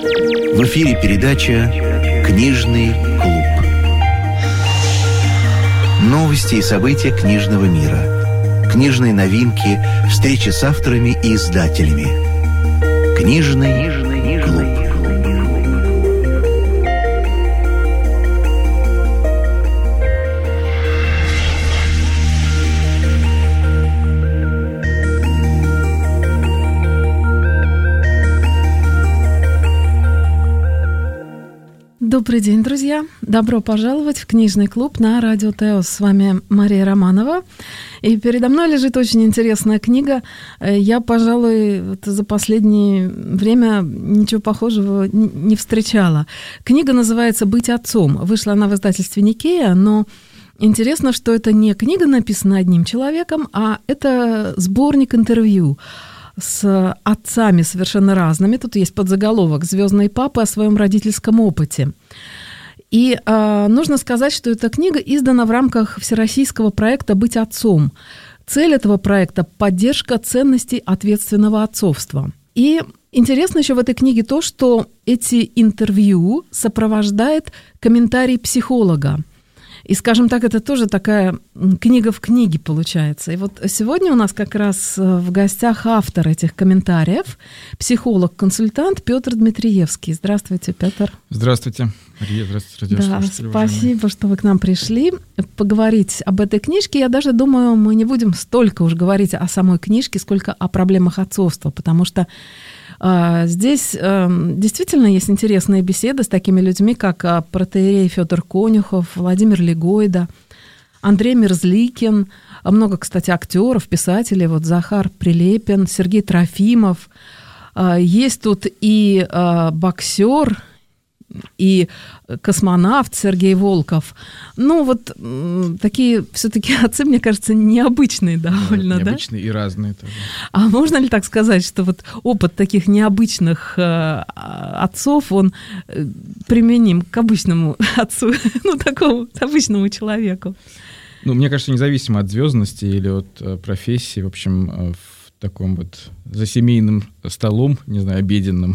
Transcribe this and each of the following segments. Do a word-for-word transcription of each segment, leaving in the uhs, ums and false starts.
В эфире передача «Книжный клуб». Новости и события книжного мира. Книжные новинки, встречи с авторами и издателями. «Книжный клуб». Добрый день, друзья! Добро пожаловать в книжный клуб на Радио Теос. С вами Мария Романова. И передо мной лежит очень интересная книга. Я, пожалуй, вот за последнее время ничего похожего не встречала. Книга называется «Быть отцом». Вышла она в издательстве Никея, но интересно, что это не книга, написанная одним человеком, а это сборник интервью с отцами совершенно разными. Тут есть подзаголовок «Звездные папы о своем родительском опыте». И э, нужно сказать, что эта книга издана в рамках всероссийского проекта «Быть отцом». Цель этого проекта – поддержка ценностей ответственного отцовства. И интересно еще в этой книге то, что эти интервью сопровождает комментарий психолога. И, скажем так, это тоже такая книга в книге получается. И вот сегодня у нас как раз в гостях автор этих комментариев, психолог-консультант Петр Дмитриевский. Здравствуйте, Петр. Здравствуйте, Мария. Здравствуйте, радиослушатели. Да, спасибо, что вы к нам пришли поговорить об этой книжке. Я даже думаю, мы не будем столько уж говорить о самой книжке, сколько о проблемах отцовства, потому что здесь действительно есть интересные беседы с такими людьми, как протоиерей Фёдор Конюхов, Владимир Легойда, Андрей Мерзликин, много, кстати, актеров, писателей, вот Захар Прилепин, Сергей Трофимов. Есть тут и боксер, и космонавт Сергей Волков. Ну, вот такие все-таки отцы, мне кажется, необычные довольно, да? Необычные и разные тоже. А можно ли так сказать, что вот опыт таких необычных э, отцов, он э, применим к обычному отцу, ну, такому обычному человеку? Ну, мне кажется, независимо от звездности или от э, профессии, в общем, э, в таком вот за семейным столом, не знаю, обеденным,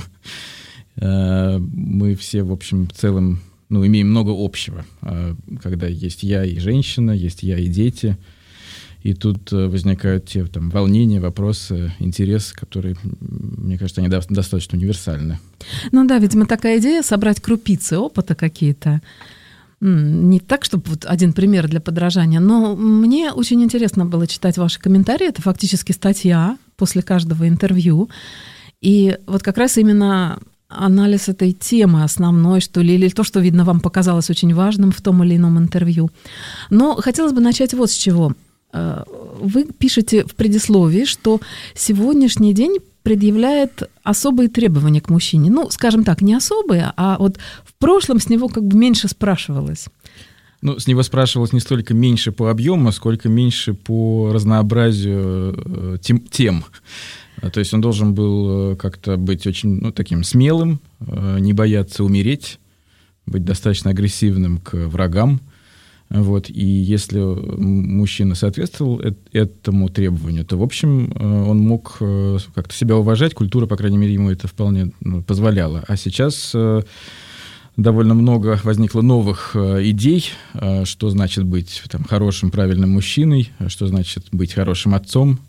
мы все, в общем, в целом, ну, имеем много общего, когда есть я и женщина, есть я и дети, и тут возникают те там волнения, вопросы, интересы, которые, мне кажется, они достаточно универсальны. Ну да, видимо, такая идея — собрать крупицы опыта какие-то. Не так, чтобы вот один пример для подражания, но мне очень интересно было читать ваши комментарии. Это фактически статья после каждого интервью. И вот как раз именно анализ этой темы основной, что ли, или то, что, видно, вам показалось очень важным в том или ином интервью. Но хотелось бы начать вот с чего. Вы пишете в предисловии, что сегодняшний день предъявляет особые требования к мужчине. Ну, скажем так, не особые, а вот в прошлом с него как бы меньше спрашивалось. Ну, с него спрашивалось не столько меньше по объему, сколько меньше по разнообразию тем. тем. То есть он должен был как-то быть очень, ну, таким смелым, не бояться умереть, быть достаточно агрессивным к врагам. Вот. И если мужчина соответствовал этому требованию, то, в общем, он мог как-то себя уважать, культура, по крайней мере, ему это вполне, ну, позволяла. А сейчас довольно много возникло новых идей, что значит быть там хорошим, правильным мужчиной, что значит быть хорошим отцом.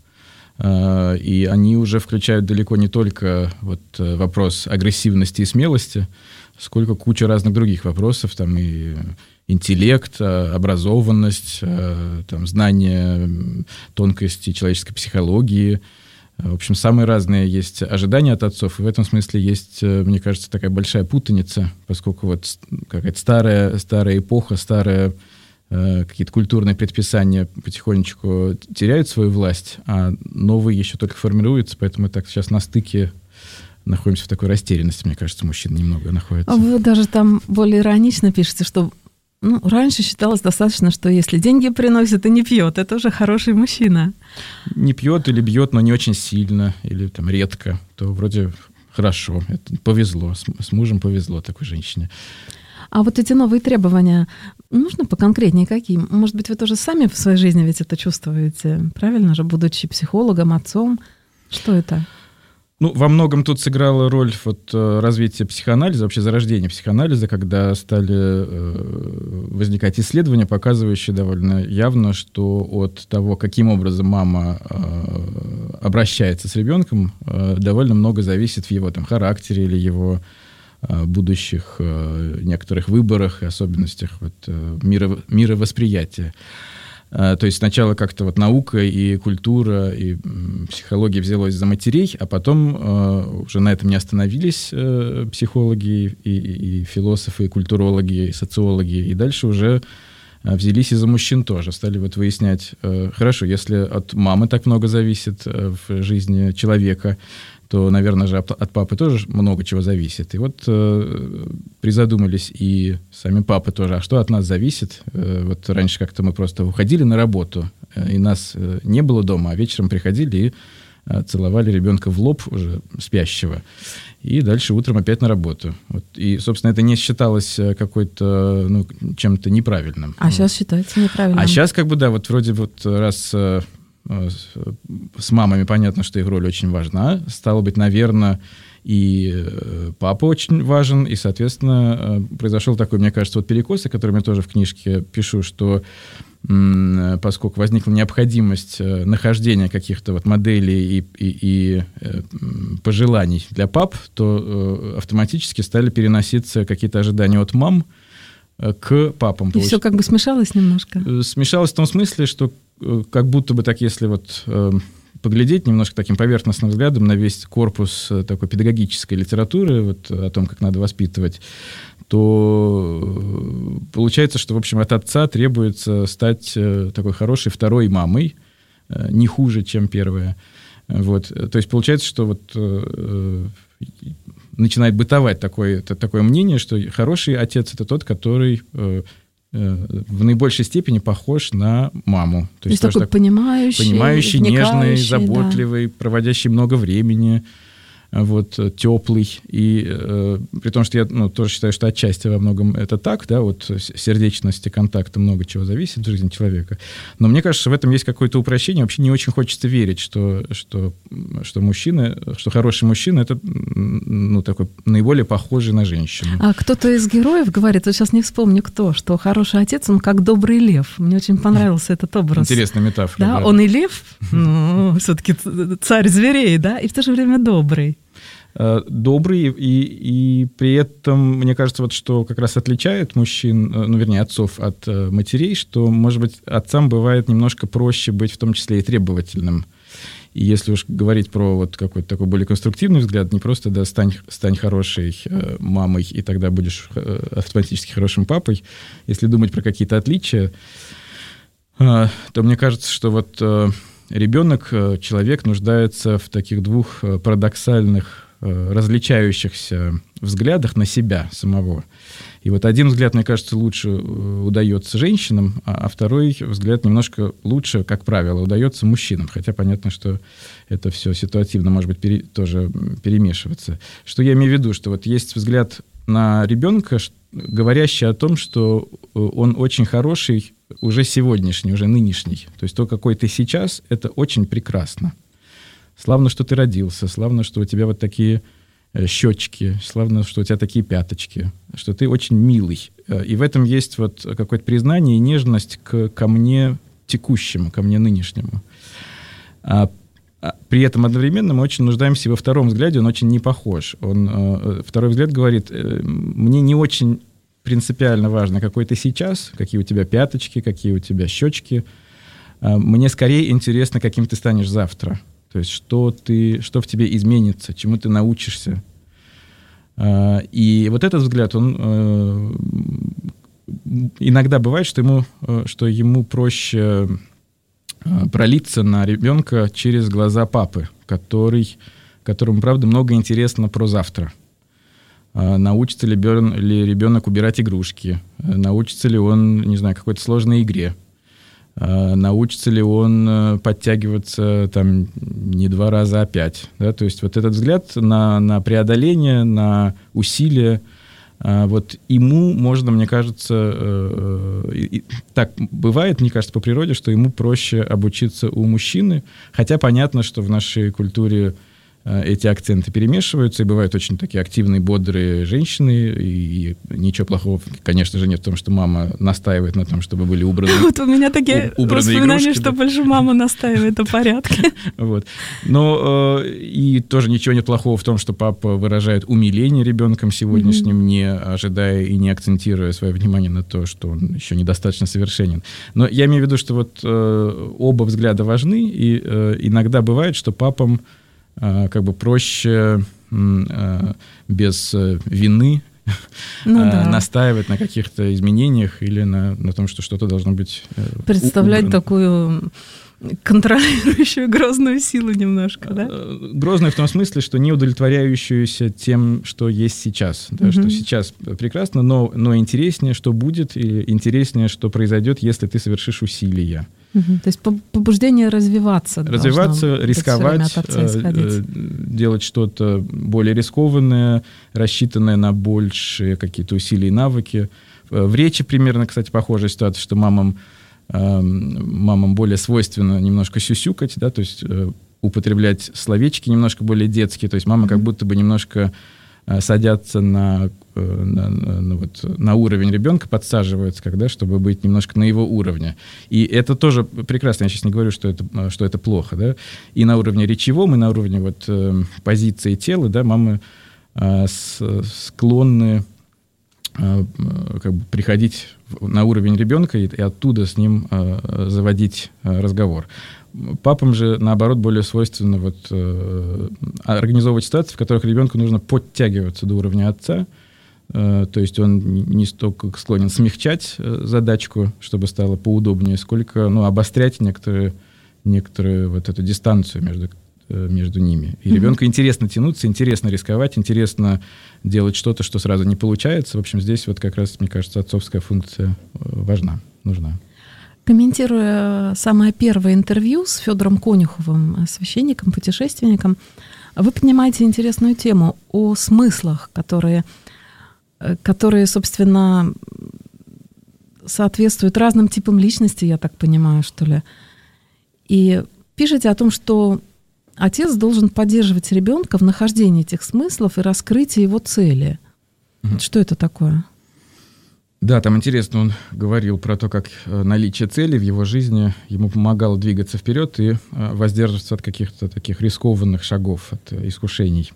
И они уже включают далеко не только вот вопрос агрессивности и смелости, сколько куча разных других вопросов, там и интеллект, образованность, там, знание тонкостей человеческой психологии. В общем, самые разные есть ожидания от отцов, и в этом смысле есть, мне кажется, такая большая путаница, поскольку вот какая-то старая, старая эпоха, старая какие-то культурные предписания потихонечку теряют свою власть, а новые еще только формируются, поэтому так сейчас на стыке находимся в такой растерянности, мне кажется, мужчины немного находятся. А вы даже там более иронично пишете, что ну, раньше считалось достаточно, что если деньги приносит и не пьет, это уже хороший мужчина. Не пьет или бьет, но не очень сильно, или там редко, то вроде хорошо, это повезло, с, с мужем повезло такой женщине. А вот эти новые требования, нужно поконкретнее какие? Может быть, вы тоже сами в своей жизни ведь это чувствуете, правильно же, будучи психологом, отцом? Что это? Ну, во многом тут сыграла роль вот развития психоанализа, вообще зарождения психоанализа, когда стали возникать исследования, показывающие довольно явно, что от того, каким образом мама обращается с ребенком, довольно много зависит в его там характере или его будущих некоторых выборах и особенностях вот, миро, мировосприятия. То есть сначала как-то вот наука и культура, и психология взялась за матерей, а потом э, уже на этом не остановились э, психологи, и, и, и философы, и культурологи, и социологи, и дальше уже э, взялись и за мужчин тоже. Стали вот выяснять, э, хорошо, если от мамы так много зависит э, в жизни человека, то, наверное же, от папы тоже много чего зависит. И вот э, призадумались и сами папы тоже, а что от нас зависит? Э, вот раньше как-то мы просто уходили на работу, э, и нас э, не было дома, а вечером приходили и э, целовали ребенка в лоб уже спящего. И дальше утром опять на работу. Вот. И, собственно, это не считалось какой-то, ну, чем-то неправильным. А вот. Сейчас считается неправильным. А сейчас как бы, да, вот вроде вот раз... Э, с мамами понятно, что их роль очень важна. Стало быть, наверное, и папа очень важен, и, соответственно, произошел такой, мне кажется, вот перекос, о котором я тоже в книжке пишу, что поскольку возникла необходимость нахождения каких-то вот моделей и, и, и пожеланий для пап, то автоматически стали переноситься какие-то ожидания от мам к папам. И получ... все как бы смешалось немножко? Смешалось в том смысле, что как будто бы так, если вот э, поглядеть немножко таким поверхностным взглядом на весь корпус э, такой педагогической литературы, вот, о том, как надо воспитывать, то э, получается, что, в общем, от отца требуется стать э, такой хорошей второй мамой, э, не хуже, чем первая. Вот. То есть получается, что вот э, начинает бытовать такое, такое мнение, что хороший отец — это тот, который... Э, в наибольшей степени похож на маму. То, То есть такой так, понимающий, понимающий, нежный, заботливый, да. проводящий много времени, вот, теплый. И э, при том, что я ну, тоже считаю, что отчасти во многом это так, да, вот сердечности, контакта, много чего зависит в жизни человека. Но мне кажется, в этом есть какое-то упрощение. Вообще не очень хочется верить, что, что, что мужчина, что хороший мужчина — это ну, такой наиболее похожий на женщину. А кто-то из героев говорит, вот сейчас не вспомню кто, что хороший отец, он как добрый лев. Мне очень понравился этот образ. Интересная метафора. Да, да. Он и лев, ну, все-таки царь зверей, да, и в то же время добрый. Добрый, и, и при этом, мне кажется, вот что как раз отличает мужчин, ну, вернее, отцов от матерей, что, может быть, отцам бывает немножко проще быть в том числе и требовательным. И если уж говорить про вот какой-то такой более конструктивный взгляд, не просто, да, стань, стань хорошей мамой, и тогда будешь автоматически хорошим папой. Если думать про какие-то отличия, то мне кажется, что вот ребенок, человек нуждается в таких двух парадоксальных, различающихся взглядах на себя самого. И вот один взгляд, мне кажется, лучше удается женщинам, а второй взгляд немножко лучше, как правило, удается мужчинам. Хотя понятно, что это все ситуативно может быть пере, тоже перемешиваться. Что я имею в виду? Что вот есть взгляд на ребенка, говорящий о том, что он очень хороший уже сегодняшний, уже нынешний. То есть то, какой ты сейчас, это очень прекрасно. Славно, что ты родился, славно, что у тебя вот такие щечки, славно, что у тебя такие пяточки, что ты очень милый. И в этом есть вот какое-то признание и нежность к, ко мне текущему, ко мне нынешнему. А при этом одновременно мы очень нуждаемся во втором взгляде, он очень не похож. Он, второй взгляд говорит, мне не очень принципиально важно, какой ты сейчас, какие у тебя пяточки, какие у тебя щечки. Мне скорее интересно, каким ты станешь завтра. То есть что, ты, что в тебе изменится, чему ты научишься. И вот этот взгляд, он иногда бывает, что ему, что ему проще пролиться на ребенка через глаза папы, который, которому, правда, много интересно про завтра. Научится ли ребенок убирать игрушки, научится ли он, не знаю, какой-то сложной игре. Научится ли он подтягиваться там не два раза, а пять. Да? То есть вот этот взгляд на, на преодоление, на усилие, вот ему можно, мне кажется, и, так бывает, мне кажется, по природе, что ему проще обучиться у мужчины, хотя понятно, что в нашей культуре эти акценты перемешиваются, и бывают очень такие активные, бодрые женщины, и ничего плохого, конечно же, нет в том, что мама настаивает на том, чтобы были убраны игрушки. Вот у меня такие воспоминания, что больше мама настаивает о порядке. Вот. Но и тоже ничего нет плохого в том, что папа выражает умиление ребенком сегодняшним, не ожидая и не акцентируя свое внимание на то, что он еще недостаточно совершенен. Но я имею в виду, что вот оба взгляда важны, и иногда бывает, что папам как бы проще без вины ну, да. настаивать на каких-то изменениях или на, на том, что что-то должно быть представлять убрано. Такую контролирующую грозную силу немножко, да? Грозную в том смысле, что не удовлетворяющуюся тем, что есть сейчас. Да, угу. Что сейчас прекрасно, но, но интереснее, что будет, и интереснее, что произойдет, если ты совершишь усилия. Угу. То есть побуждение развиваться. Развиваться, рисковать, делать что-то более рискованное, рассчитанное на большие какие-то усилия и навыки. В речи примерно, кстати, похожая ситуация, что мамам, мамам более свойственно немножко сюсюкать, да, то есть употреблять словечки немножко более детские, то есть мама как будто бы немножко садятся на, на, на, вот, на уровень ребенка, подсаживаются, когда, чтобы быть немножко на его уровне. И это тоже прекрасно, я сейчас не говорю, что это, что это плохо, да, и на уровне речевом, и на уровне вот, позиции тела, да, мамы а, с, склонны а, как бы приходить на уровень ребенка и, и оттуда с ним а, заводить а, разговор. Папам же, наоборот, более свойственно вот, э, организовывать ситуации, в которых ребенку нужно подтягиваться до уровня отца. Э, то есть он не столько склонен смягчать э, задачку, чтобы стало поудобнее, сколько ну, обострять некоторые, некоторую вот эту дистанцию между, э, между ними. И mm-hmm. ребенку интересно тянуться, интересно рисковать, интересно делать что-то, что сразу не получается. В общем, здесь вот как раз, мне кажется, отцовская функция важна, нужна. Комментируя самое первое интервью с Федором Конюховым, священником, путешественником, вы поднимаете интересную тему о смыслах, которые, которые, собственно, соответствуют разным типам личности, я так понимаю, что ли. И пишете о том, что отец должен поддерживать ребенка в нахождении этих смыслов и раскрытии его цели. Mm-hmm. Что это такое? Да, там интересно, он говорил про то, как наличие цели в его жизни ему помогало двигаться вперед и воздерживаться от каких-то таких рискованных шагов, от искушений.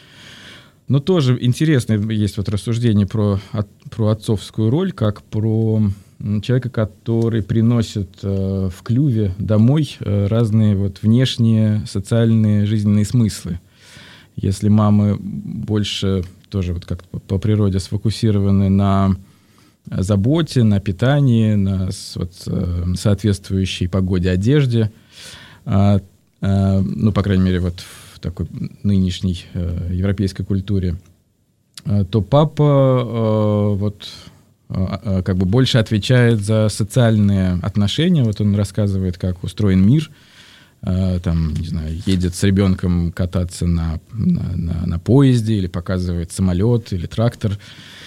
Но тоже интересно есть вот рассуждение про, про отцовскую роль, как про человека, который приносит в клюве домой разные вот внешние социальные жизненные смыслы. Если мамы больше тоже вот как по природе сфокусированы на заботе, на питании, на вот, соответствующей погоде одежде, а, а, ну, по крайней мере, вот в такой нынешней а, европейской культуре, а, то папа а, вот, а, как бы больше отвечает за социальные отношения. Вот он рассказывает, как устроен мир, а, там, не знаю, едет с ребенком кататься на, на, на, на поезде или показывает самолет или трактор.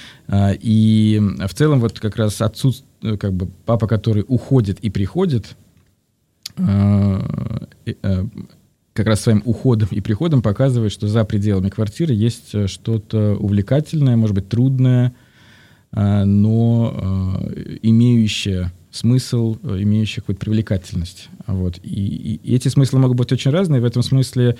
И в целом вот как раз отсутствие, как бы папа, который уходит и приходит, как раз своим уходом и приходом показывает, что за пределами квартиры есть что-то увлекательное, может быть, трудное, но имеющее смысл, имеющее какую-то привлекательность. Вот. И, и эти смыслы могут быть очень разные. В этом смысле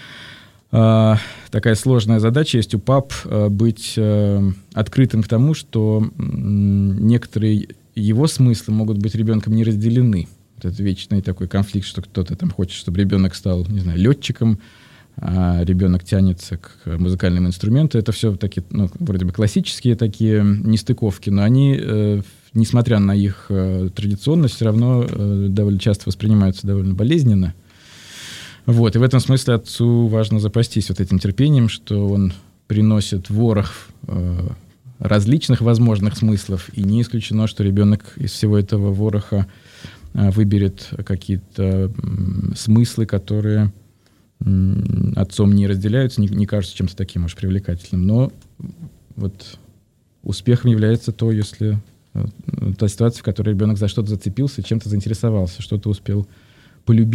такая сложная задача есть у пап быть открытым к тому, что некоторые его смыслы могут быть ребенком не разделены. Вот это вечный такой конфликт, что кто-то там хочет, чтобы ребенок стал, не знаю, летчиком, а ребенок тянется к музыкальным инструментам. Это все такие, ну, вроде бы классические такие нестыковки, но они, несмотря на их традиционность, все равно довольно часто воспринимаются довольно болезненно. Вот, и в этом смысле отцу важно запастись вот этим терпением, что он приносит ворох э, различных возможных смыслов, и не исключено, что ребенок из всего этого вороха э, выберет какие-то э, смыслы, которые э, отцом не разделяются, не, не кажутся чем-то таким уж привлекательным. Но вот успехом является то, если э, та ситуация, в которой ребенок за что-то зацепился, чем-то заинтересовался, что-то успел полюбить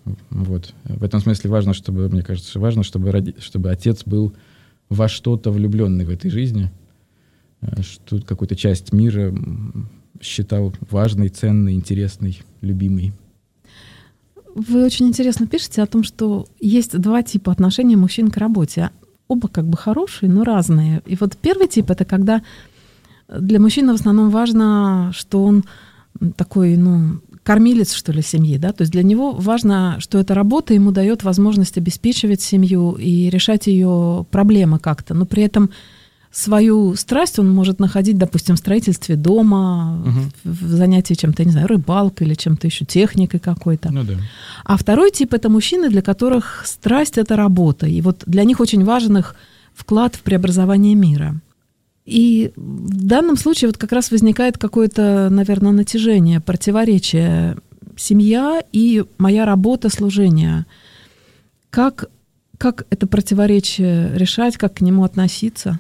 Вот. В этом смысле важно, чтобы, мне кажется, важно, чтобы, роди... чтобы отец был во что-то влюбленный в этой жизни, что какую-то часть мира считал важной, ценной, интересной, любимой. Вы очень интересно пишете о том, что есть два типа отношения мужчин к работе. Оба как бы хорошие, но разные. И вот первый тип — это когда для мужчины в основном важно, что он такой, ну, кормилец, что ли, семьи, да, то есть для него важно, что эта работа ему дает возможность обеспечивать семью и решать ее проблемы как-то, но при этом свою страсть он может находить, допустим, в строительстве дома, угу. в, в занятии чем-то, не знаю, рыбалкой или чем-то еще, техникой какой-то. Ну, да. А второй тип — это мужчины, для которых страсть — это работа, и вот для них очень важен их вклад в преобразование мира. И в данном случае вот как раз возникает какое-то, наверное, натяжение, противоречие. Семья и моя работа, служение. Как, как это противоречие решать, как к нему относиться?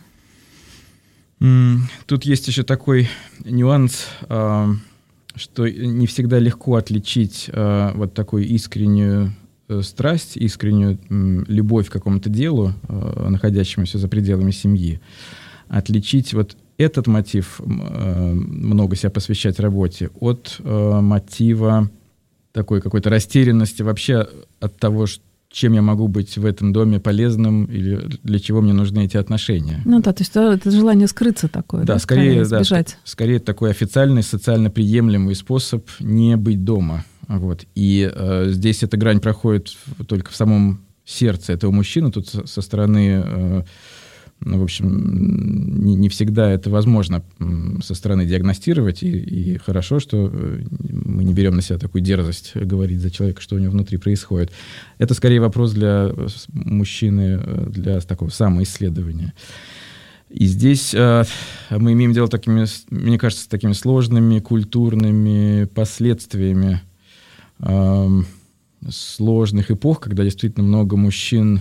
Тут есть еще такой нюанс, что не всегда легко отличить вот такую искреннюю страсть, искреннюю любовь к какому-то делу, находящемуся за пределами семьи. Отличить вот этот мотив, много себя посвящать работе, от мотива такой какой-то растерянности вообще от того, чем я могу быть в этом доме полезным или для чего мне нужны эти отношения. Ну да, то есть это желание скрыться такое, да, да, скорее, скорее сбежать. Да, скорее такой официальный, социально приемлемый способ не быть дома. Вот. И э, здесь эта грань проходит только в самом сердце этого мужчины. Тут со, со стороны... Э, Ну, в общем, не, не всегда это возможно со стороны диагностировать, и, и хорошо, что мы не берем на себя такую дерзость говорить за человека, что у него внутри происходит. Это скорее вопрос для мужчины, для такого самоисследования. И здесь э, мы имеем дело, такими, мне кажется, с такими сложными культурными последствиями э, сложных эпох, когда действительно много мужчин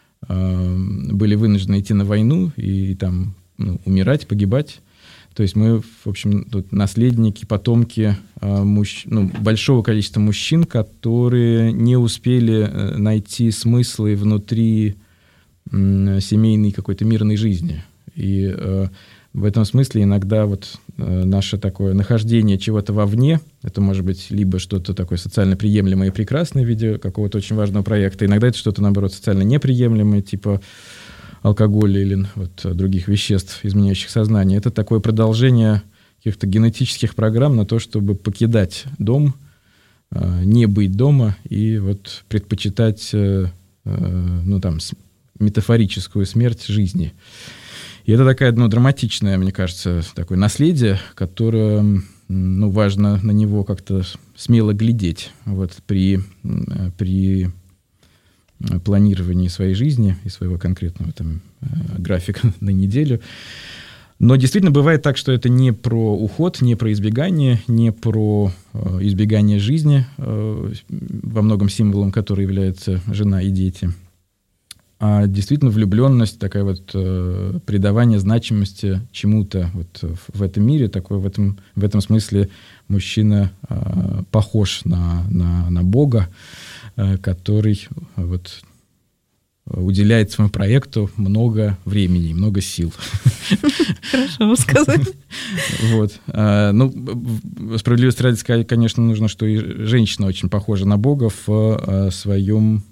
были вынуждены идти на войну и там, ну, умирать, погибать. То есть мы, в общем, тут наследники, потомки э, мужч... ну, большого количества мужчин, которые не успели найти смыслы внутри э, семейной какой-то мирной жизни. И э, в этом смысле иногда вот э, наше такое нахождение чего-то вовне, это может быть либо что-то такое социально приемлемое и прекрасное в виде какого-то очень важного проекта, иногда это что-то, наоборот, социально неприемлемое, типа алкоголя или вот, других веществ, изменяющих сознание. Это такое продолжение каких-то генетических программ на то, чтобы покидать дом, э, не быть дома и вот предпочитать э, э, ну, там, метафорическую смерть жизни. И это такая, ну, драматичная, мне кажется, такое наследие, которое, ну, важно на него как-то смело глядеть вот, при, при планировании своей жизни и своего конкретного там, графика на неделю. Но действительно бывает так, что это не про уход, не про избегание, не про избегание жизни, во многом символом которой являются жена и дети, а действительно влюбленность, такая вот э, придавание значимости чему-то вот в этом мире, такой в этом, в этом смысле мужчина э, похож на, на, на Бога, э, который вот уделяет своему проекту много времени, много сил. Хорошо вы сказали. Вот. Ну, справедливости ради сказать, конечно, нужно, что и женщина очень похожа на Бога в своем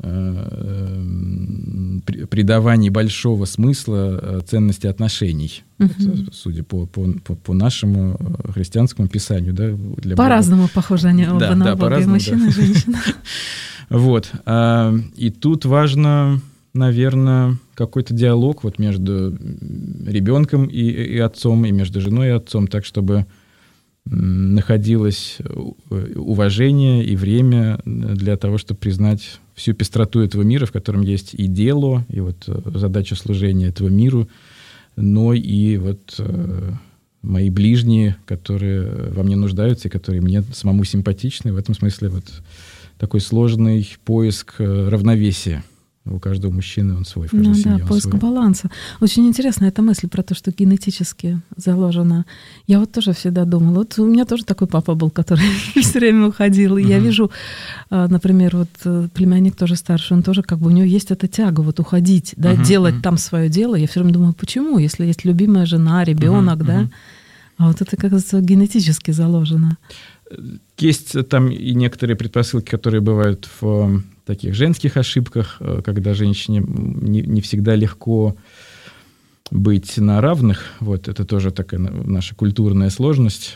придавании большого смысла ценности отношений, угу. вот, судя по, по, по нашему христианскому писанию. Да, для по-разному Бога. Похожи они оба да, на да, Бога, и мужчина, и женщина. Вот. И тут важно, наверное, какой-то диалог вот между ребенком и, и отцом, и между женой и отцом, так, чтобы находилось уважение и время для того, чтобы признать всю пестроту этого мира, в котором есть и дело, и вот задача служения этому миру, но и вот э, мои ближние, которые во мне нуждаются и которые мне самому симпатичны. В этом смысле вот такой сложный поиск равновесия у каждого мужчины он свой, в каждой ну, семье да, он поиск свой. баланса. Очень интересная эта мысль про то, что генетически заложено. Я вот тоже всегда думала, вот у меня тоже такой папа был, который все время уходил, и uh-huh. я вижу, например, вот племянник тоже старший, он тоже как бы, у него есть эта тяга вот уходить, да, uh-huh. делать uh-huh. там свое дело. Я все время думаю, почему, если есть любимая жена, ребенок, uh-huh. да, uh-huh. а вот это, кажется, генетически заложено. Есть там и некоторые предпосылки, которые бывают в таких женских ошибках, когда женщине не, не всегда легко быть на равных. Вот это тоже такая наша культурная сложность.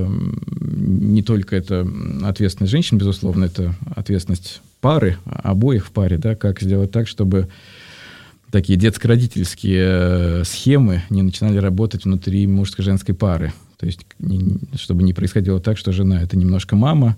Не только это ответственность женщин, безусловно, это ответственность пары, обоих в паре, да, как сделать так, чтобы такие детско-родительские схемы не начинали работать внутри мужско-женской пары. То есть, чтобы не происходило так, что жена — это немножко мама,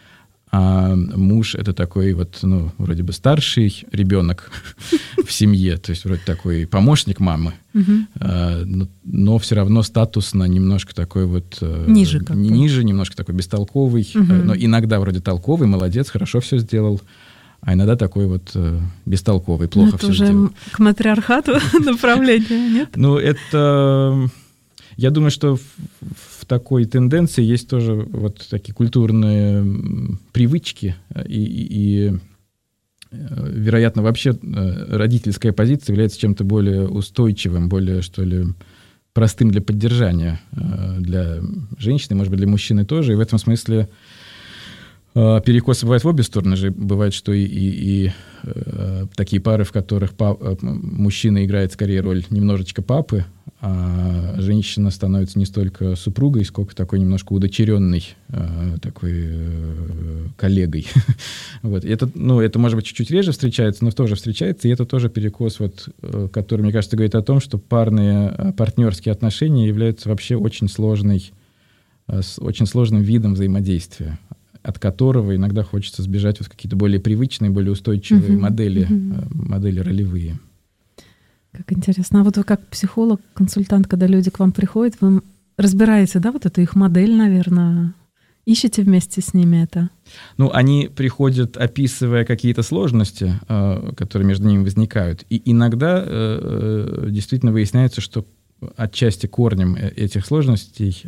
а муж — это такой вот, ну, вроде бы старший ребенок в семье, то есть вроде такой помощник мамы, но, но все равно статусно немножко такой вот... Ниже как-то. Ниже, немножко такой бестолковый, но иногда вроде толковый, молодец, хорошо все сделал. А иногда такой вот э, бестолковый, плохо это все уже сделал. К матриархату направление, нет? Ну, это... Я думаю, что в, в такой тенденции есть тоже вот такие культурные привычки, и, и, и вероятно, вообще родительская позиция является чем-то более устойчивым, более, что ли, простым для поддержания для женщины, может быть, для мужчины тоже. И в этом смысле перекосы бывают в обе стороны же. Бывает, что и, и, и э, такие пары, в которых пап, мужчина играет скорее роль немножечко папы, а женщина становится не столько супругой, сколько такой немножко удочеренной э, такой э, коллегой. Вот. Это, ну, это, может быть, чуть-чуть реже встречается, но тоже встречается, и это тоже перекос, вот, который, мне кажется, говорит о том, что парные партнерские отношения являются вообще очень сложной, очень сложным видом взаимодействия, от которого иногда хочется сбежать в какие-то более привычные, более устойчивые uh-huh. модели, uh-huh. модели ролевые. Как интересно. А вот вы как психолог, консультант, когда люди к вам приходят, вы разбираете, да, вот эту их модель, наверное, ищете вместе с ними это? Ну, они приходят, описывая какие-то сложности, которые между ними возникают. И иногда действительно выясняется, что отчасти корнем этих сложностей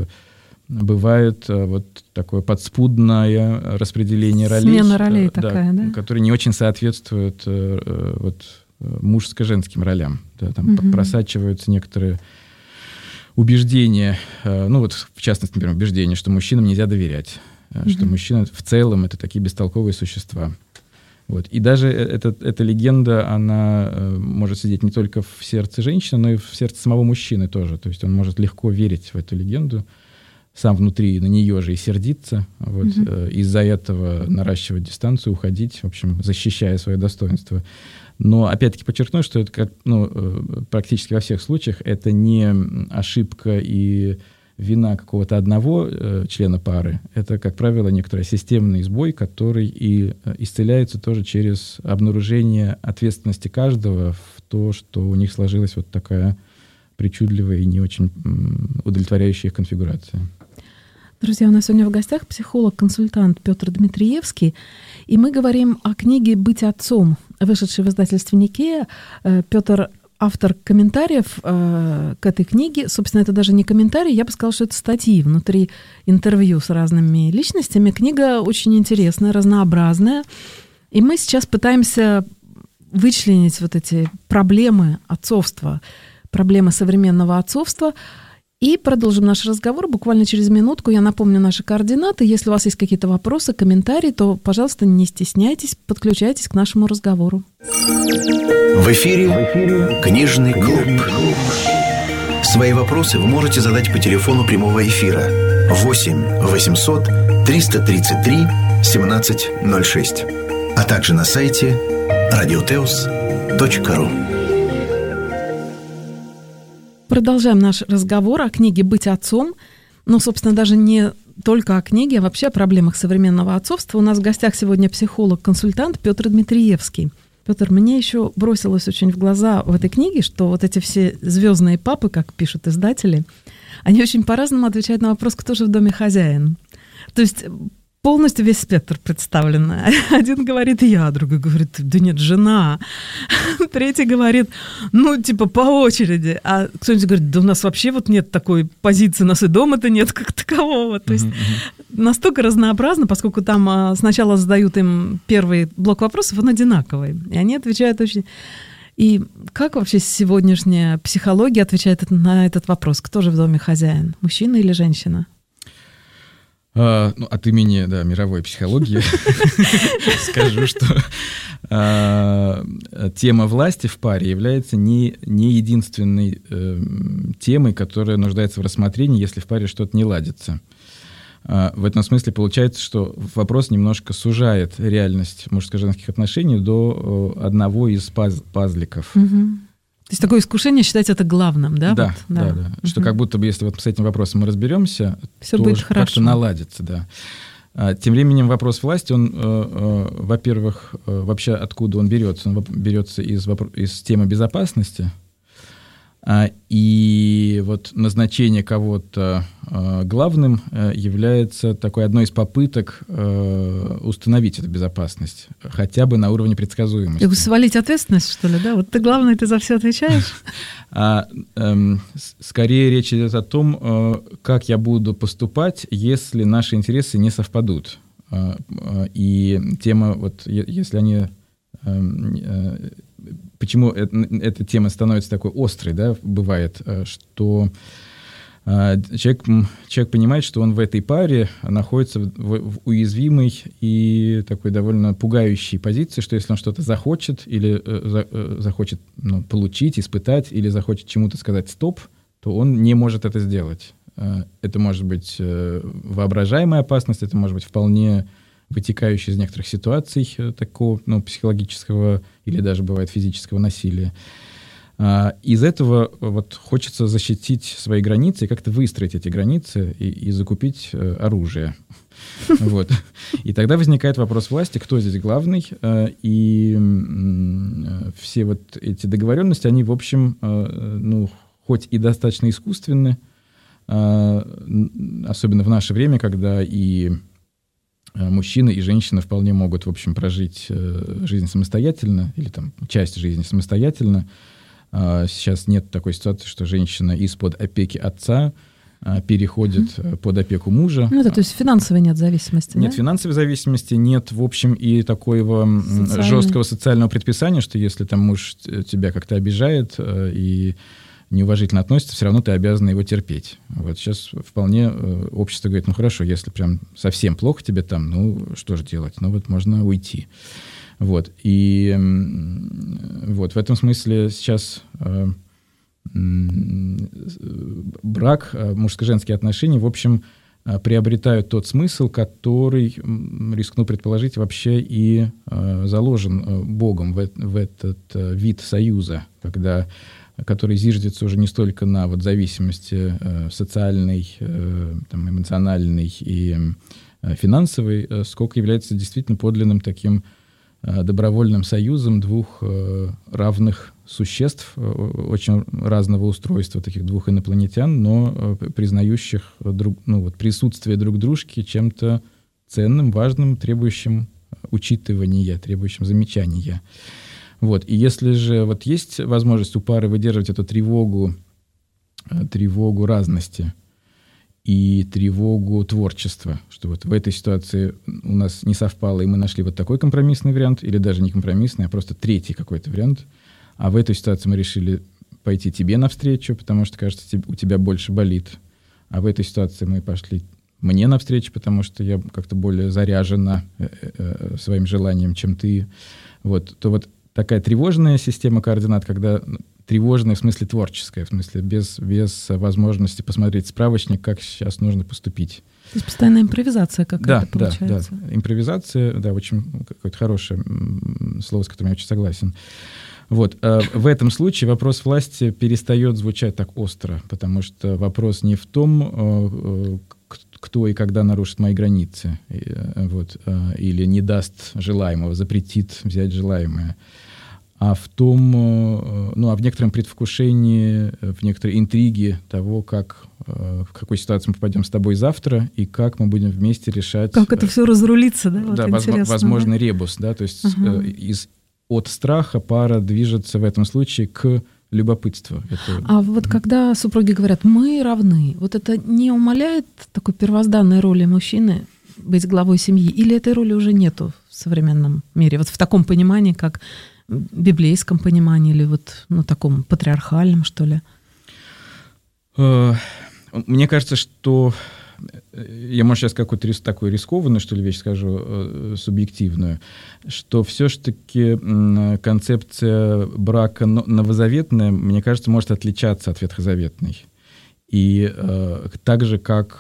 бывает вот такое подспудное распределение ролей. Смена ролей да, такая, да? Которые не очень соответствуют вот, мужско-женским ролям. Да, там угу. просачиваются некоторые убеждения, ну вот в частности, например, убеждение, что мужчинам нельзя доверять, угу. что мужчины в целом это такие бестолковые существа. Вот. И даже эта, эта легенда, она может сидеть не только в сердце женщины, но и в сердце самого мужчины тоже. То есть он может легко верить в эту легенду, сам внутри на нее же и сердиться, вот, mm-hmm. из-за этого наращивать дистанцию, уходить, в общем, защищая свое достоинство. Но, опять-таки, подчеркну, что это как, ну, практически во всех случаях это не ошибка и вина какого-то одного э, члена пары. Это, как правило, некоторый системный сбой, который и исцеляется тоже через обнаружение ответственности каждого в то, что у них сложилась вот такая причудливая и не очень удовлетворяющая их конфигурация. Друзья, у нас сегодня в гостях психолог-консультант Петр Дмитриевский, и мы говорим о книге «Быть отцом», вышедшей в издательстве «Никея». Петр автор комментариев э, к этой книге. Собственно, это даже не комментарий, я бы сказала, что это статьи внутри интервью с разными личностями. Книга очень интересная, разнообразная, и мы сейчас пытаемся вычленить вот эти проблемы отцовства, проблемы современного отцовства. И продолжим наш разговор буквально через минутку. Я напомню наши координаты. Если у вас есть какие-то вопросы, комментарии, то, пожалуйста, не стесняйтесь, подключайтесь к нашему разговору. В эфире, В эфире «Книжный клуб». Свои вопросы вы можете задать по телефону прямого эфира восемь восемьсот триста тридцать три семнадцать ноль шесть, а также на сайте радиотеос точка ру. Продолжаем наш разговор о книге «Быть отцом». Но, собственно, даже не только о книге, а вообще о проблемах современного отцовства. У нас в гостях сегодня психолог-консультант Петр Дмитриевский. Петр, мне еще бросилось очень в глаза в этой книге, что вот эти все звездные папы, как пишут издатели, они очень по-разному отвечают на вопрос, кто же в доме хозяин. То есть полностью весь спектр представлен. Один говорит «я», другой говорит «да нет, жена». Третий говорит, ну, типа, по очереди. А кто-нибудь говорит, да у нас вообще вот нет такой позиции, у нас и дома-то нет как такового. То есть uh-huh. настолько разнообразно, поскольку там а, сначала задают им первый блок вопросов, он одинаковый. И они отвечают очень... И как вообще сегодняшняя психология отвечает на этот вопрос? Кто же в доме хозяин? Мужчина или женщина? А, ну, от имени, да, мировой психологии скажу, что а, тема власти в паре является не, не единственной э, темой, которая нуждается в рассмотрении, если в паре что-то не ладится. А, в этом смысле получается, что вопрос немножко сужает реальность мужско-женских отношений до э, одного из паз- пазликов. Угу. То есть такое искушение считать это главным, да? Да, вот? да, да. да. Угу. Что как будто бы, если вот с этим вопросом мы разберемся, все то будет хорошо. Как-то наладится, да. А, тем временем вопрос власти, он, э, э, во-первых, э, вообще откуда он берется? Он берется из, из темы безопасности. А, и вот назначение кого-то а, главным а, является такой одной из попыток а, установить эту безопасность, хотя бы на уровне предсказуемости. И свалить ответственность, что ли, да? Вот ты главный, ты за все отвечаешь? А, эм, скорее речь идет о том, а, как я буду поступать, если наши интересы не совпадут. А, а, и тема, вот, если они... А, Почему это, эта тема становится такой острой, да, бывает, что человек, человек понимает, что он в этой паре находится в, в уязвимой и такой довольно пугающей позиции, что если он что-то захочет или за, захочет ну, получить, испытать, или захочет чему-то сказать «стоп», то он не может это сделать. Это может быть воображаемая опасность, это может быть вполне... вытекающие из некоторых ситуаций такого ну, психологического или даже, бывает, физического насилия. А, из этого вот, хочется защитить свои границы и как-то выстроить эти границы и, и закупить э, оружие. Вот. И тогда возникает вопрос власти, кто здесь главный. Э, и э, все вот эти договоренности, они, в общем, э, ну, хоть и достаточно искусственны, э, особенно в наше время, когда и мужчина и женщина вполне могут, в общем, прожить э, жизнь самостоятельно, или там часть жизни самостоятельно. А сейчас нет такой ситуации, что женщина из-под опеки отца а, переходит mm-hmm. под опеку мужа. Ну, это, то есть финансовой нет зависимости, Нет да? финансовой зависимости, нет, в общем, и такого Социальный. жесткого социального предписания, что если там муж тебя как-то обижает э, и неуважительно относится, все равно ты обязан его терпеть. Вот сейчас вполне э, общество говорит, ну хорошо, если прям совсем плохо тебе там, ну что же делать? Ну вот можно уйти. Вот. И э, вот в этом смысле сейчас э, э, брак, э, мужско-женские отношения, в общем, э, приобретают тот смысл, который, э, рискну предположить, вообще и э, заложен э, Богом в, в этот э, вид союза, когда который зиждется уже не столько на вот зависимости э, социальной, э, там, эмоциональной и э, финансовой, э, сколько является действительно подлинным таким э, добровольным союзом двух э, равных существ, э, очень разного устройства, таких двух инопланетян, но э, признающих друг, ну, вот, присутствие друг дружки чем-то ценным, важным, требующим учитывания, требующим замечания. Вот. И если же вот есть возможность у пары выдерживать эту тревогу, тревогу разности и тревогу творчества, что вот в этой ситуации у нас не совпало, и мы нашли вот такой компромиссный вариант, или даже не компромиссный, а просто третий какой-то вариант, а в этой ситуации мы решили пойти тебе навстречу, потому что, кажется, у тебя больше болит, а в этой ситуации мы пошли мне навстречу, потому что я как-то более заряжена своим желанием, чем ты, вот, то вот такая тревожная система координат, когда тревожная в смысле творческая, в смысле без, без возможности посмотреть справочник, как сейчас нужно поступить. То есть постоянная импровизация какая-то да, получается. Да, да, импровизация, да, очень какое-то хорошее слово, с которым я очень согласен. Вот. В этом случае вопрос власти перестает звучать так остро, потому что вопрос не в том, кто и когда нарушит мои границы, вот, или не даст желаемого, запретит взять желаемое, а в том, ну, а в некотором предвкушении, в некоторой интриге того, как в какую ситуацию мы попадем с тобой завтра, и как мы будем вместе решать... Как это все разрулится, да? Вот да, возможный да? ребус, да, то есть uh-huh. из, от страха пара движется в этом случае к любопытству. Это... А вот когда супруги говорят «мы равны», вот это не умаляет такой первозданной роли мужчины быть главой семьи, или этой роли уже нету в современном мире, вот в таком понимании, как в библейском понимании, или вот ну, таком патриархальном, что ли? Мне кажется, что я, может, сейчас какую-то рис, такую рискованную, что ли, вещь скажу, э, субъективную, что все-таки э, концепция брака новозаветная, мне кажется, может отличаться от ветхозаветной. И э, так же, как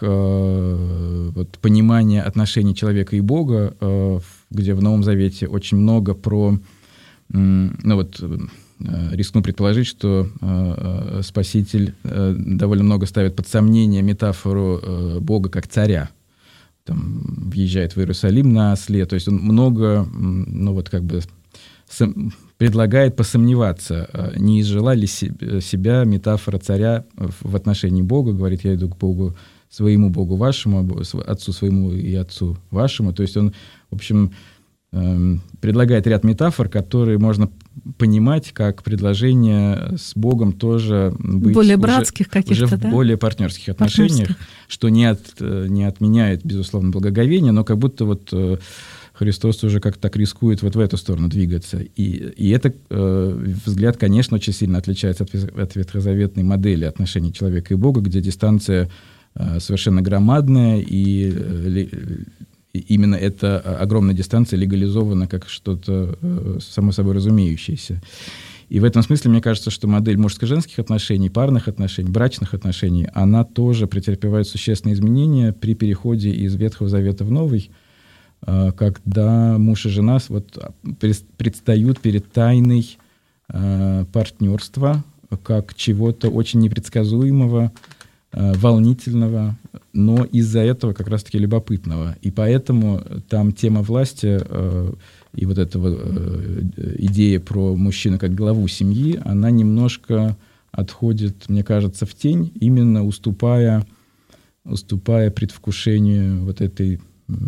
э, вот, понимание отношений человека и Бога, э, где в Новом Завете очень много про... Э, ну вот... Рискну предположить, что э, Спаситель э, довольно много ставит под сомнение метафору э, Бога как царя. Там, въезжает в Иерусалим на осле. То есть он много, ну вот как бы сом, предлагает посомневаться, э, не изжила ли се, себя метафора царя в, в отношении Бога. Говорит, я иду к Богу, своему Богу вашему, отцу своему и отцу вашему. То есть он, в общем, э, предлагает ряд метафор, которые можно понимать как предложение с Богом тоже быть более братских уже, каких-то, уже в да? более партнерских отношениях, партнерских. Что не, от, не отменяет, безусловно, благоговение, но как будто вот Христос уже как-то так рискует вот в эту сторону двигаться. И, и этот э, взгляд, конечно, очень сильно отличается от, от ветхозаветной модели отношений человека и Бога, где дистанция э, совершенно громадная, и э, именно эта огромная дистанция легализована как что-то э, само собой разумеющееся. И в этом смысле, мне кажется, что модель мужско-женских отношений, парных отношений, брачных отношений, она тоже претерпевает существенные изменения при переходе из Ветхого Завета в Новый, э, когда муж и жена вот, предстают перед тайной э, партнерства как чего-то очень непредсказуемого, волнительного, но из-за этого как раз-таки любопытного. И поэтому там тема власти э, и вот эта э, идея про мужчину как главу семьи, она немножко отходит, мне кажется, в тень, именно уступая, уступая предвкушению вот этой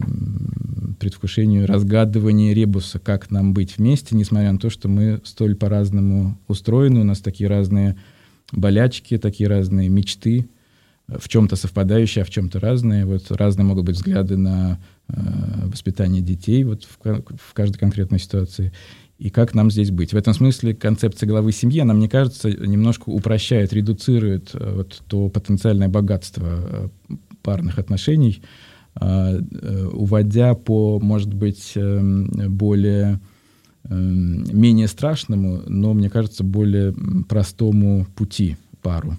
предвкушению разгадывания ребуса, как нам быть вместе, несмотря на то, что мы столь по-разному устроены, у нас такие разные болячки, такие разные мечты, в чем-то совпадающие, а в чем-то разные. Вот разные могут быть взгляды на э, воспитание детей вот в, в каждой конкретной ситуации. И как нам здесь быть. В этом смысле концепция главы семьи, она, мне кажется, немножко упрощает, редуцирует э, вот, то потенциальное богатство э, парных отношений, э, э, уводя по, может быть, э, более, э, менее страшному, но, мне кажется, более простому пути пару.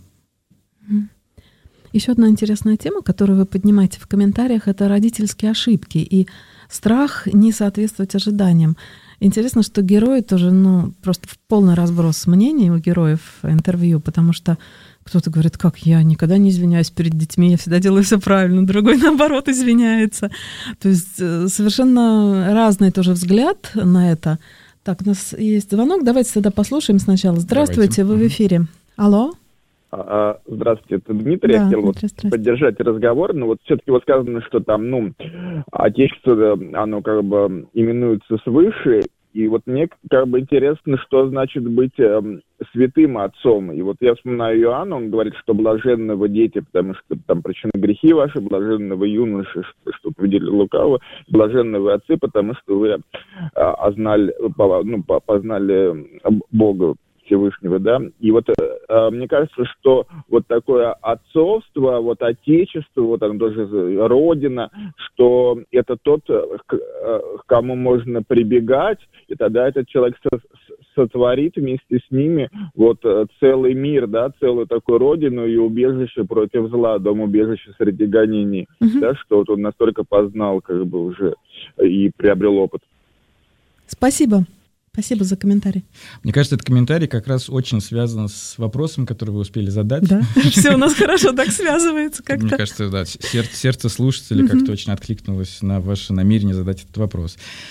Еще одна интересная тема, которую вы поднимаете в комментариях, это родительские ошибки и страх не соответствовать ожиданиям. Интересно, что герои тоже, ну, просто в полный разброс мнений у героев интервью, потому что кто-то говорит, как я никогда не извиняюсь перед детьми, я всегда делаю все правильно, другой, наоборот, извиняется. То есть совершенно разный тоже взгляд на это. Так, у нас есть звонок, давайте тогда послушаем сначала. Здравствуйте, давайте. Вы в эфире. Алло? Здравствуйте, это Дмитрий. Да, я хотел Дмитрий, вот поддержать разговор, но вот все-таки вот сказано, что там, ну, Отечество, оно как бы именуется свыше, и вот мне как бы интересно, что значит быть э, святым отцом. И вот я вспоминаю Иоанна, он говорит, что блаженны вы дети, потому что там причины грехи ваши, блаженны вы юноши, что, что победили лукавого, блаженны вы отцы, потому что вы э, ознали, ну, познали Бога Всевышнего, да, и вот э, мне кажется, что вот такое отцовство, вот отечество, вот оно тоже родина, что это тот, к, к кому можно прибегать, и тогда этот человек со, сотворит вместе с ними вот целый мир, да, целую такую родину и убежище против зла, дом убежище среди гонений, mm-hmm. да, что вот он настолько познал, как бы уже и приобрел опыт. Спасибо. Спасибо за комментарий. Мне кажется, этот комментарий как раз очень связан с вопросом, который вы успели задать. Да, все у нас хорошо так связывается как-то. Мне кажется, да, сердце слушателя как-то очень откликнулось на ваше намерение задать этот вопрос.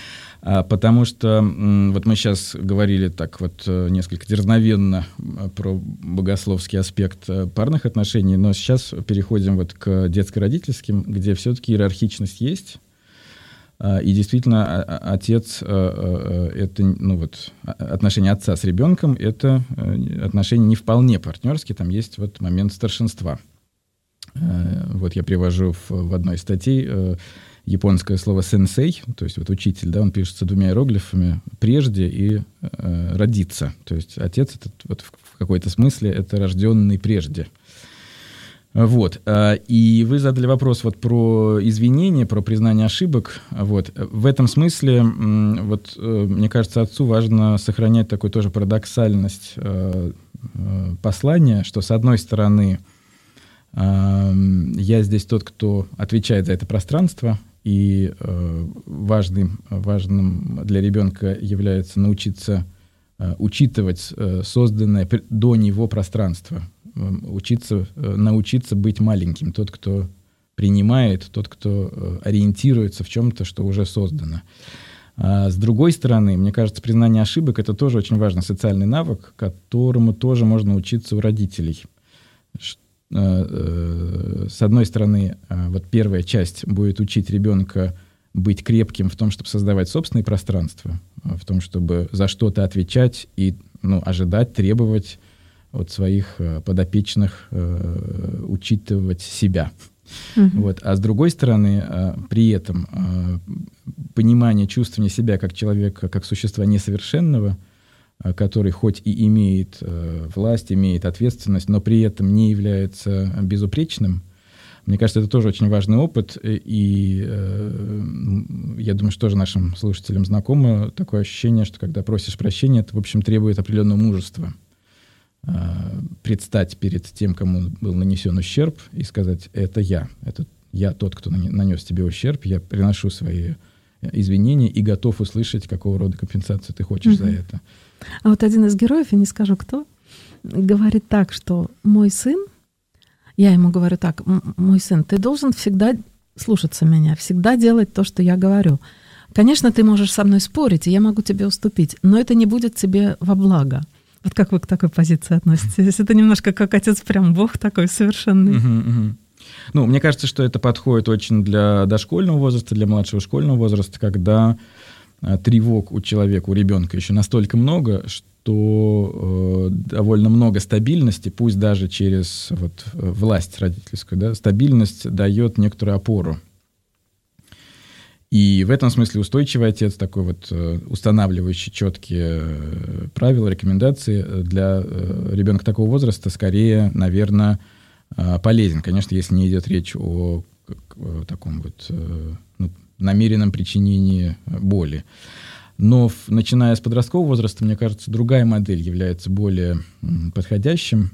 Потому что вот мы сейчас говорили так вот несколько дерзновенно про богословский аспект парных отношений, но сейчас переходим вот к детско-родительским, где все-таки иерархичность есть. И действительно, отец, это, ну вот, отношение отца с ребенком, это отношения не вполне партнерские, там есть вот момент старшинства. Вот я привожу в, в одной из статей японское слово «сенсей», то есть вот учитель, да, он пишется двумя иероглифами «прежде» и э, «родиться». То есть отец, это, вот в какой-то смысле, это рожденный прежде. Вот. И вы задали вопрос вот про извинения, про признание ошибок. Вот. В этом смысле, вот, мне кажется, отцу важно сохранять такую тоже парадоксальность послания, что, с одной стороны, я здесь тот, кто отвечает за это пространство, и важным, важным для ребенка является научиться учитывать созданное до него пространство, учиться, научиться быть маленьким, тот, кто принимает, тот, кто ориентируется в чем-то, что уже создано. А с другой стороны, мне кажется, признание ошибок — это тоже очень важный социальный навык, которому тоже можно учиться у родителей. С одной стороны, вот первая часть будет учить ребенка быть крепким в том, чтобы создавать собственные пространства, в том, чтобы за что-то отвечать и, ну, ожидать, требовать от своих подопечных, э, учитывать себя. Uh-huh. Вот. А с другой стороны, э, при этом э, понимание, чувствование себя как человека, как существа несовершенного, э, который хоть и имеет э, власть, имеет ответственность, но при этом не является безупречным, мне кажется, это тоже очень важный опыт, и э, я думаю, что тоже нашим слушателям знакомо такое ощущение, что когда просишь прощения, это, в общем, требует определенного мужества. Предстать перед тем, кому был нанесен ущерб, и сказать: это я, это я тот, кто нанес тебе ущерб, я приношу свои извинения и готов услышать, какого рода компенсацию ты хочешь угу. за это. А вот один из героев, я не скажу кто, говорит так, что мой сын, я ему говорю так: мой сын, ты должен всегда слушаться меня, всегда делать то, что я говорю. Конечно, ты можешь со мной спорить, и я могу тебе уступить, но это не будет тебе во благо. Вот как вы к такой позиции относитесь? Это немножко как отец, прям Бог такой совершенный. Uh-huh, uh-huh. Ну, мне кажется, что это подходит очень для дошкольного возраста, для младшего школьного возраста, когда э, тревог у человека, у ребенка еще настолько много, что э, довольно много стабильности, пусть даже через вот, власть родительскую, да, стабильность дает некоторую опору. И в этом смысле устойчивый отец, такой вот устанавливающий четкие правила, рекомендации для ребенка такого возраста, скорее, наверное, полезен. Конечно, если не идет речь о таком вот, ну, намеренном причинении боли. Но начиная с подросткового возраста, мне кажется, другая модель является более подходящим.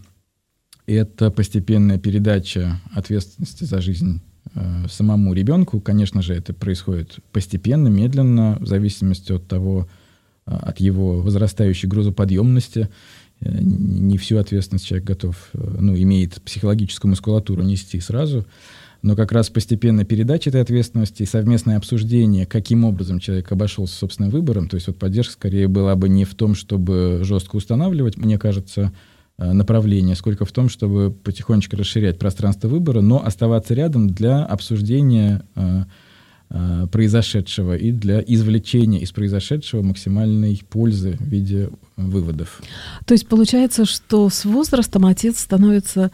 Это постепенная передача ответственности за жизнь самому ребенку. Конечно же, это происходит постепенно, медленно, в зависимости от того, от его возрастающей грузоподъемности. Не всю ответственность человек готов, ну, имеет психологическую мускулатуру нести сразу, но как раз постепенно передача этой ответственности и совместное обсуждение, каким образом человек обошелся собственным выбором, то есть вот поддержка скорее была бы не в том, чтобы жестко устанавливать, мне кажется, направление, сколько в том, чтобы потихонечку расширять пространство выбора, но оставаться рядом для обсуждения э, э, произошедшего и для извлечения из произошедшего максимальной пользы в виде выводов. То есть получается, что с возрастом отец становится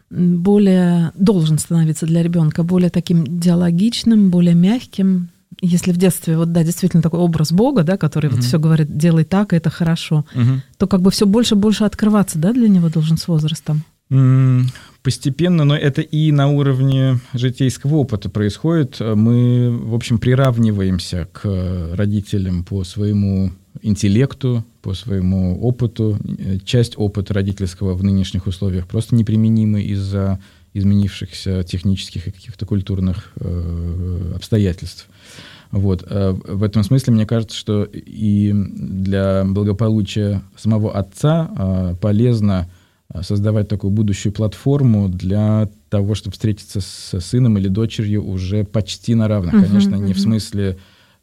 более, должен становиться для ребенка более таким диалогичным, более мягким. Если в детстве, вот да, действительно такой образ Бога, да, который uh-huh. вот все говорит: делай так, это хорошо, uh-huh. то как бы все больше и больше открываться, да, для него должен с возрастом? Mm, постепенно, но это и на уровне житейского опыта происходит. Мы, в общем, приравниваемся к родителям по своему интеллекту, по своему опыту. Часть опыта родительского в нынешних условиях просто неприменима из-за изменившихся технических и каких-то культурных э, обстоятельств. Вот. В этом смысле, мне кажется, что и для благополучия самого отца полезно создавать такую будущую платформу для того, чтобы встретиться с сыном или дочерью уже почти на равных. Uh-huh, Конечно, uh-huh. не в смысле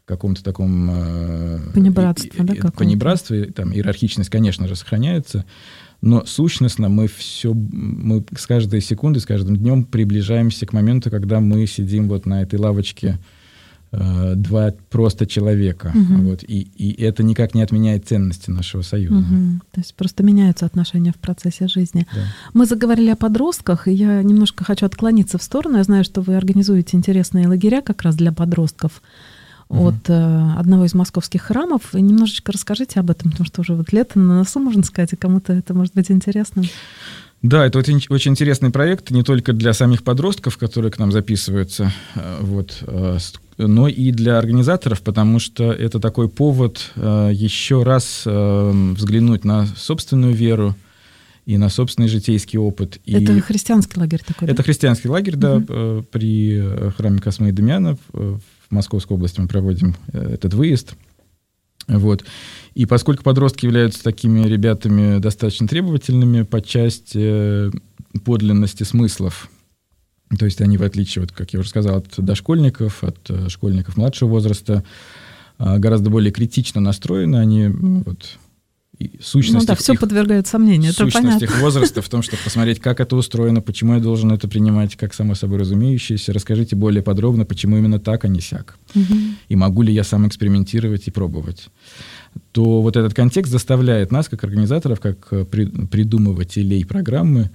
каком-то таком... Понебратстве, да, каком-то? Понебратстве, там иерархичность, конечно же, сохраняется, но сущностно мы все, мы с каждой секундой, с каждым днем приближаемся к моменту, когда мы сидим вот на этой лавочке э, два просто человека. Угу. Вот, и, и это никак не отменяет ценности нашего союза. Угу. То есть просто меняются отношения в процессе жизни. Да. Мы заговорили о подростках, и я немножко хочу отклониться в сторону. Я знаю, что вы организуете интересные лагеря как раз для подростков от uh-huh. одного из московских храмов. И немножечко расскажите об этом, потому что уже вот лето на носу, можно сказать, и кому-то это может быть интересно. Да, это очень, очень интересный проект, не только для самих подростков, которые к нам записываются, вот, но и для организаторов, потому что это такой повод еще раз взглянуть на собственную веру и на собственный житейский опыт. Это и христианский лагерь такой, Это да? христианский лагерь, да, uh-huh. при храме Космы и Дамиана в Московской области мы проводим этот выезд. Вот. И поскольку подростки являются такими ребятами достаточно требовательными по части подлинности смыслов, то есть они, в отличие, вот, как я уже сказал, от дошкольников, от школьников младшего возраста, гораздо более критично настроены, они вот, и сущность, ну да, их, все подвергает сомнению, это понятно. Сущность их возраста в том, чтобы посмотреть, как это устроено, почему я должен это принимать, как само собой разумеющееся. Расскажите более подробно, почему именно так, а не сяк. Угу. И могу ли я сам экспериментировать и пробовать. То вот этот контекст заставляет нас, как организаторов, как придумывателей программы,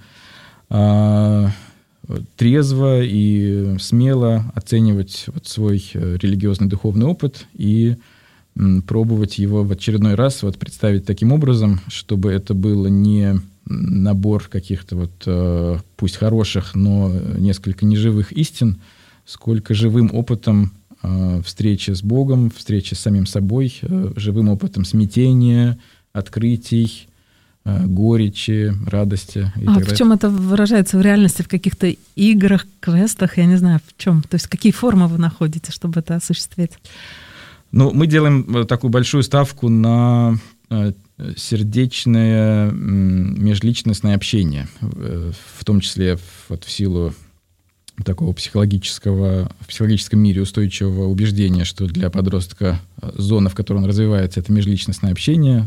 трезво и смело оценивать вот свой религиозный духовный опыт и пробовать его в очередной раз вот представить таким образом, чтобы это было не набор каких-то вот, пусть хороших, но несколько неживых истин, сколько живым опытом встречи с Богом, встречи с самим собой, живым опытом смятения, открытий, горечи, радости. И а так в далее. чем это выражается в реальности, в каких-то играх, квестах, я не знаю, в чем? То есть какие формы вы находите, чтобы это осуществить? Ну, мы делаем такую большую ставку на сердечное межличностное общение, в том числе вот в силу такого психологического, в психологическом мире устойчивого убеждения, что для подростка зона, в которой он развивается, это межличностное общение,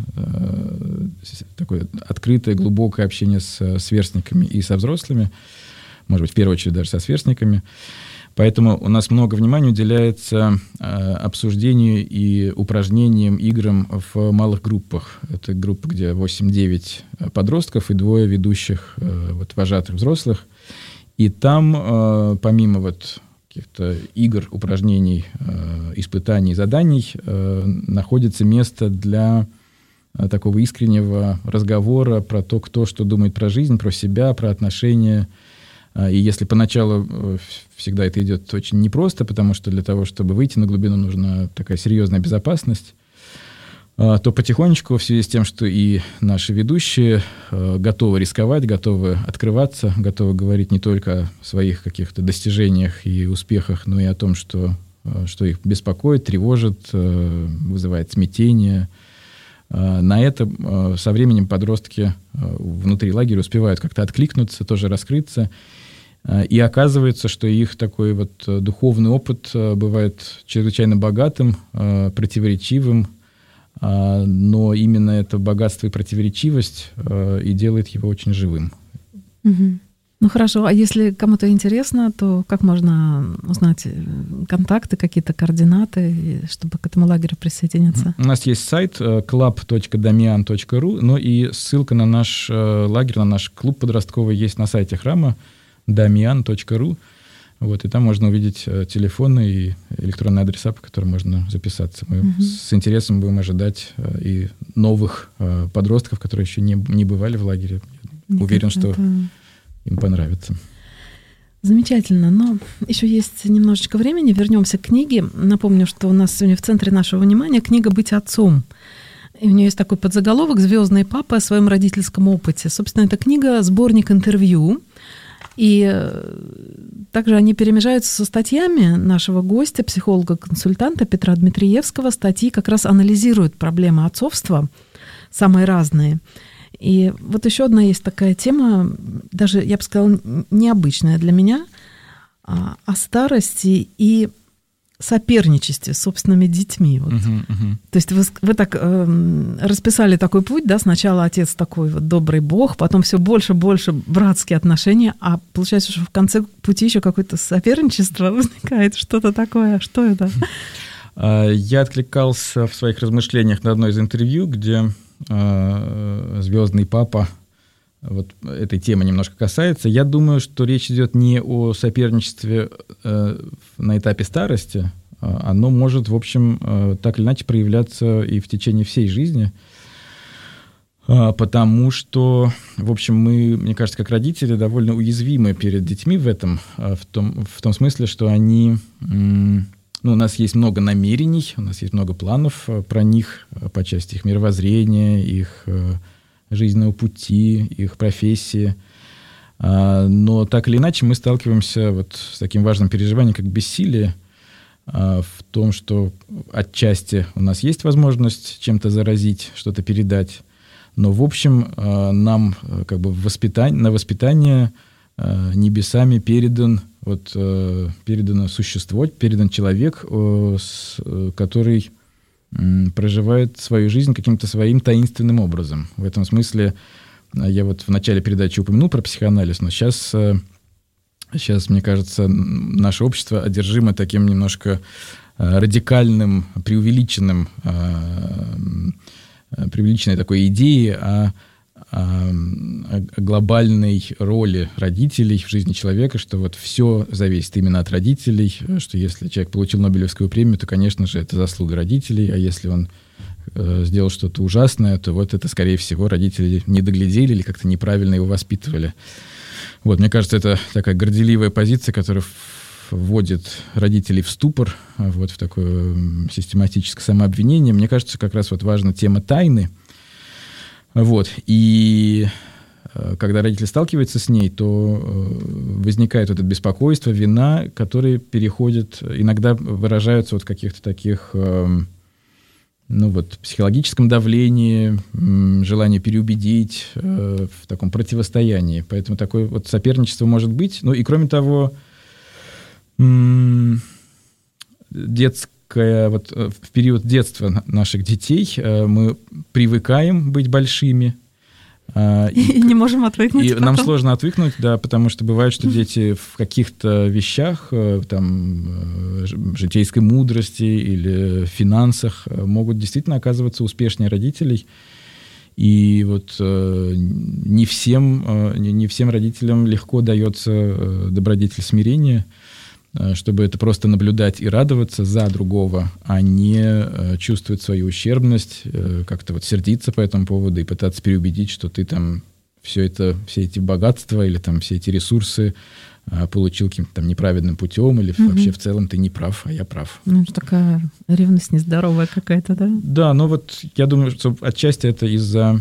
такое открытое, глубокое общение с сверстниками и со взрослыми, может быть, в первую очередь даже со сверстниками. Поэтому у нас много внимания уделяется э, обсуждению и упражнениям, играм в малых группах. Это группа, где восемь-девять подростков и двое ведущих э, вот, вожатых взрослых. И там, э, помимо вот каких-то игр, упражнений, э, испытаний, заданий, э, находится место для э, такого искреннего разговора про то, кто что думает про жизнь, про себя, про отношения. И если поначалу всегда это идет очень непросто, потому что для того, чтобы выйти на глубину, нужна такая серьезная безопасность, то потихонечку, в связи с тем, что и наши ведущие готовы рисковать, готовы открываться, готовы говорить не только о своих каких-то достижениях и успехах, но и о том, что, что их беспокоит, тревожит, вызывает смятение. На это со временем подростки внутри лагеря успевают как-то откликнуться, тоже раскрыться. И оказывается, что их такой вот духовный опыт бывает чрезвычайно богатым, противоречивым, но именно это богатство и противоречивость и делает его очень живым. Угу. Ну хорошо, а если кому-то интересно, то как можно узнать контакты, какие-то координаты, чтобы к этому лагерю присоединиться? У нас есть сайт клаб точка дамиан точка ру, но и ссылка на наш лагерь, на наш клуб подростковый есть на сайте храма дамиан точка ру. Вот, и там можно увидеть телефоны и электронные адреса, по которым можно записаться. Мы угу. с интересом будем ожидать и новых подростков, которые еще не, не бывали в лагере. Никак Уверен, что это... им понравится. Замечательно, но еще есть немножечко времени. Вернемся к книге. Напомню, что у нас сегодня в центре нашего внимания книга «Быть отцом». И у нее есть такой подзаголовок «Звездный папа о своем родительском опыте». Собственно, эта книга — сборник интервью. И также они перемежаются со статьями нашего гостя, психолога-консультанта Петра Дмитриевского. Статьи как раз анализируют проблемы отцовства, самые разные. И вот еще одна есть такая тема, даже, я бы сказала, необычная для меня, о старости и соперничестве с собственными детьми. Вот. Uh-huh, uh-huh. То есть вы, вы так э, расписали такой путь, да, сначала отец такой вот добрый бог, потом все больше и больше братские отношения, а получается, что в конце пути еще какое-то соперничество возникает, что-то такое. Что это? Я откликался в своих размышлениях на одно из интервью, где э, звездный папа вот этой темы немножко касается. Я думаю, что речь идет не о соперничестве э, на этапе старости, оно может, в общем, э, так или иначе проявляться и в течение всей жизни, э, потому что, в общем, мы, мне кажется, как родители довольно уязвимы перед детьми в этом, э, в том, в том смысле, что они... Э, ну, у нас есть много намерений, у нас есть много планов э, про них, э, по части их мировоззрения, их... Э, жизненного пути, их профессии. Но так или иначе мы сталкиваемся вот с таким важным переживанием, как бессилие, в том, что отчасти у нас есть возможность чем-то заразить, что-то передать, но, в общем, нам как бы воспитание, на воспитание небесами передан, вот, передано существо, передан человек, который... проживает свою жизнь каким-то своим таинственным образом. В этом смысле я вот в начале передачи упомянул про психоанализ, но сейчас, сейчас мне кажется, наше общество одержимо таким немножко радикальным, преувеличенным, преувеличенной такой идеей о, о, о глобальной роли родителей в жизни человека, что вот все зависит именно от родителей, что если человек получил Нобелевскую премию, то, конечно же, это заслуга родителей, а если он э, сделал что-то ужасное, то вот это, скорее всего, родители не доглядели или как-то неправильно его воспитывали. Вот, мне кажется, это такая горделивая позиция, которая вводит родителей в ступор, вот в такое систематическое самообвинение. Мне кажется, как раз вот важна тема тайны. Вот, и когда родители сталкиваются с ней, то возникает вот это беспокойство, вина, которые переходят, иногда выражаются вот в каких-то таких, ну вот, психологическом давлении, желании переубедить, в таком противостоянии. Поэтому такое вот соперничество может быть. Ну и кроме того, детское Вот в период детства наших детей мы привыкаем быть большими. И, и не можем отвыкнуть. И потом. нам сложно отвыкнуть, да, потому что бывает, что дети в каких-то вещах, там, житейской мудрости или финансах могут действительно оказываться успешнее родителей. И вот не всем, не всем родителям легко дается добродетель смирения, чтобы это просто наблюдать и радоваться за другого, а не чувствовать свою ущербность, как-то вот сердиться по этому поводу и пытаться переубедить, что ты там все это, все эти богатства или там все эти ресурсы получил каким-то там неправедным путем, или угу. вообще в целом ты не прав, а я прав. Ну, такая ревность нездоровая какая-то, да? Да, ну вот я думаю, что отчасти это из-за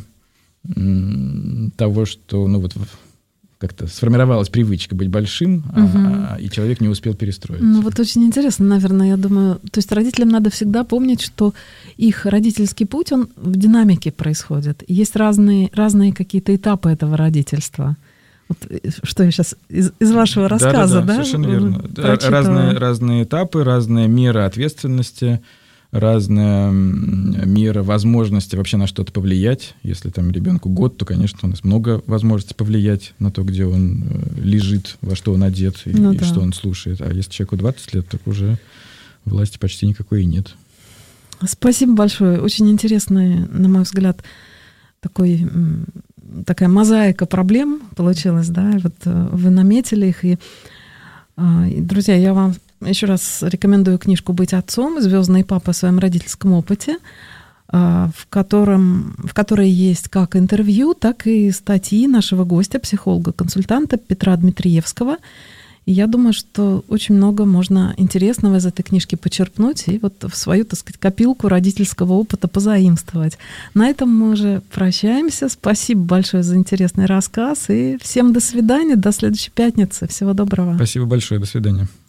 м- того, что, ну вот как-то сформировалась привычка быть большим, угу. а, и человек не успел перестроиться. Ну вот очень интересно, наверное, я думаю, то есть родителям надо всегда помнить, что их родительский путь, он в динамике происходит. Есть разные, разные какие-то этапы этого родительства. Вот, что я сейчас из, из вашего рассказа, да? Да, совершенно верно. Разные, разные этапы, разная мера ответственности, разная мера возможности вообще на что-то повлиять. Если там ребенку год, то, конечно, у нас много возможностей повлиять на то, где он лежит, во что он одет и, ну, и да. что он слушает. А если человеку двадцать лет, так уже власти почти никакой и нет. Спасибо большое. Очень интересный, на мой взгляд, такой, такая мозаика проблем получилась, да, и вот вы наметили их. И, и, друзья, я вам еще раз рекомендую книжку «Быть отцом. Звездный папа о своем родительском опыте», в, котором, в которой есть как интервью, так и статьи нашего гостя, психолога-консультанта Петра Дмитриевского. И я думаю, что очень много можно интересного из этой книжки почерпнуть и вот в свою, так сказать, копилку родительского опыта позаимствовать. На этом мы уже прощаемся. Спасибо большое за интересный рассказ. И всем до свидания, до следующей пятницы. Всего доброго. Спасибо большое, до свидания.